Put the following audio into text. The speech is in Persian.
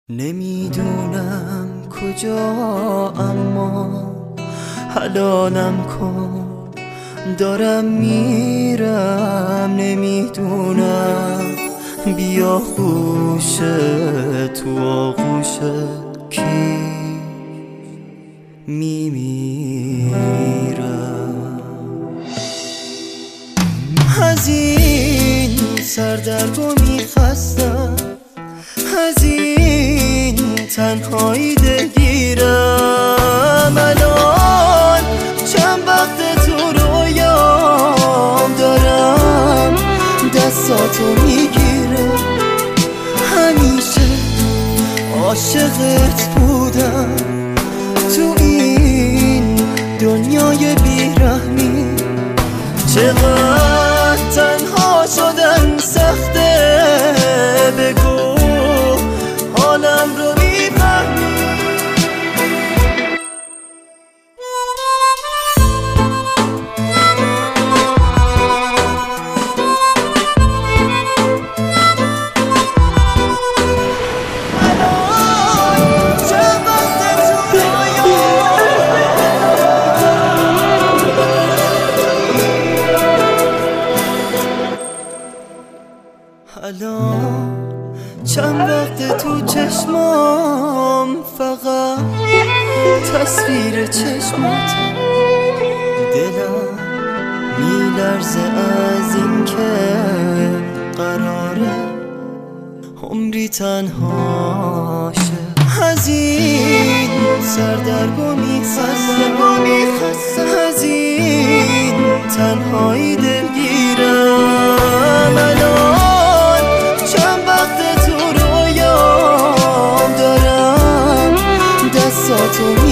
نمیدونم کجا اما حلالم کن، دارم میرم نمیدونم بیا خوش تو آغوش کی میمیرم. از این سردرگمی خستم، از این تنهایی دلگیرم. الان چند وقت تو رویام دارم دستاتو میگیرم. همیشه عاشقت بودم تو این دنیای بیرحمی. چقدر تنها شدن سخته، بگو حالم رو میفهمی. الان چند وقت تو چشمام فقط تصویر چشماتم. دلم میلرزه از این که قراره عمری تنها شه. از این سردرگمی خستم، از این تنهایی دلگیرم. الان چند وقت تو رویام دارم دستاتو